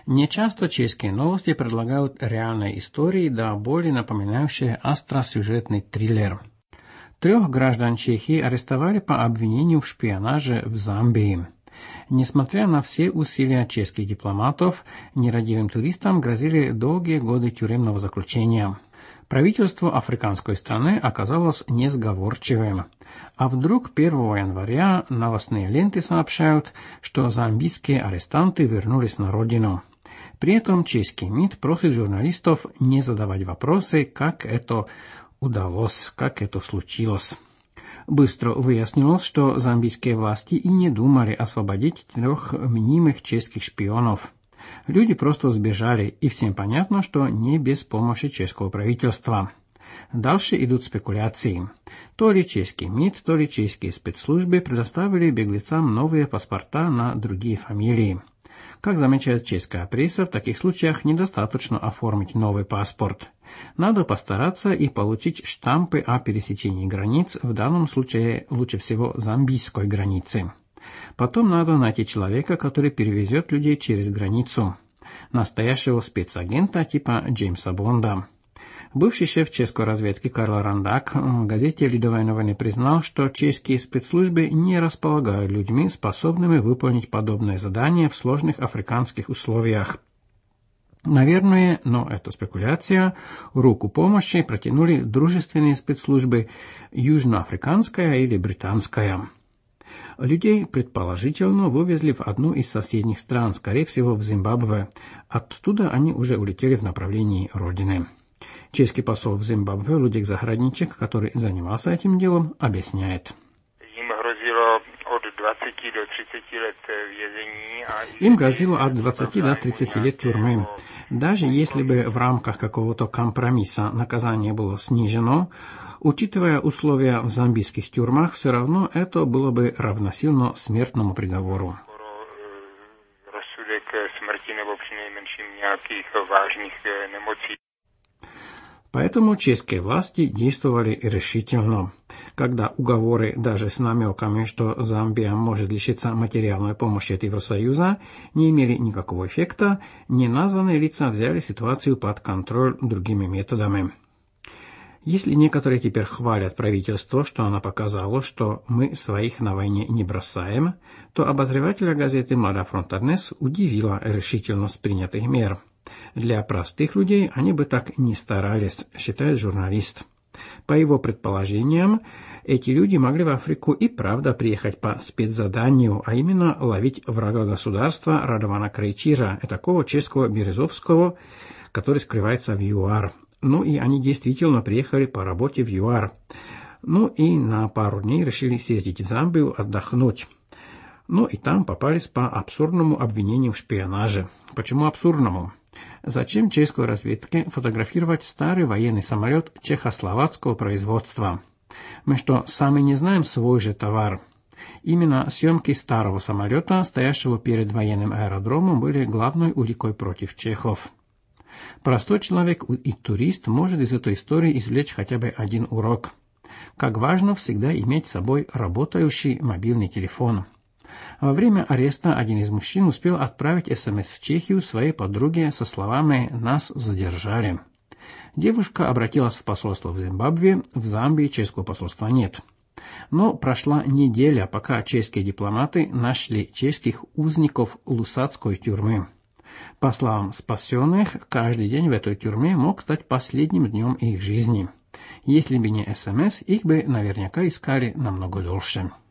Нечасто чешские новости предлагают реальные истории, да более напоминающие остросюжетный триллер. 3 граждан Чехии арестовали по обвинению в шпионаже в Замбии. Несмотря на все усилия чешских дипломатов, нерадивым туристам грозили долгие годы тюремного заключения. Правительство африканской страны оказалось несговорчивым. А вдруг 1 января новостные ленты сообщают, что замбийские арестанты вернулись на родину. При этом чешский МИД просит журналистов не задавать вопросы, как это удалось, как это случилось. Быстро выяснилось, что замбийские власти и не думали освободить 3 мнимых чешских шпионов. Люди просто сбежали, и всем понятно, что не без помощи чешского правительства. Дальше идут спекуляции. То ли чешский МИД, то ли чешские спецслужбы предоставили беглецам новые паспорта на другие фамилии. Как замечает чешская пресса, в таких случаях недостаточно оформить новый паспорт. Надо постараться и получить штампы о пересечении границ, в данном случае лучше всего замбийской границы. Потом надо найти человека, который перевезет людей через границу. Настоящего спецагента типа Джеймса Бонда. Бывший шеф чешской разведки Карл Рандак в газете «Лидовые новины» признал, что чешские спецслужбы не располагают людьми, способными выполнить подобное задание в сложных африканских условиях. Наверное, но это спекуляция, руку помощи протянули дружественные спецслужбы южноафриканская или британская. Людей, предположительно, вывезли в одну из соседних стран, скорее всего в Зимбабве. Оттуда они уже улетели в направлении родины. Чешский посол в Зимбабве Людек Захрадничек, который занимался этим делом, объясняет. Им грозило от 20 до 30 лет тюрьмы. Даже если бы в рамках какого-то компромисса наказание было снижено, учитывая условия в замбийских тюрьмах, все равно это было бы равносильно смертному приговору. Поэтому чешские власти действовали решительно. Когда уговоры даже с намеками, что Замбия может лишиться материальной помощи от Евросоюза, не имели никакого эффекта, неназванные лица взяли ситуацию под контроль другими методами. Если некоторые теперь хвалят правительство, что оно показало, что мы своих на войне не бросаем, то обозревателя газеты «Млада Фронтарнес» удивила решительность принятых мер. Для простых людей они бы так не старались, считает журналист. По его предположениям, эти люди могли в Африку и правда приехать по спецзаданию, а именно ловить врага государства Радована Крейчира, такого чешского Березовского, который скрывается в ЮАР. Ну и они действительно приехали по работе в ЮАР. Ну и на пару дней решили съездить в Замбию отдохнуть. Ну и там попались по абсурдному обвинению в шпионаже. Почему абсурдному? Зачем чешской разведке фотографировать старый военный самолет чехословацкого производства? Мы что, сами не знаем свой же товар? Именно съемки старого самолета, стоящего перед военным аэродромом, были главной уликой против чехов. Простой человек и турист может из этой истории извлечь хотя бы один урок. Как важно всегда иметь с собой работающий мобильный телефон. Во время ареста один из мужчин успел отправить СМС в Чехию своей подруге со словами «Нас задержали». Девушка обратилась в посольство в Зимбабве, в Замбии чешского посольства нет. Но прошла неделя, пока чешские дипломаты нашли чешских узников Лусатской тюрьмы. По словам спасенных, каждый день в этой тюрьме мог стать последним днем их жизни. Если бы не СМС, их бы наверняка искали намного дольше.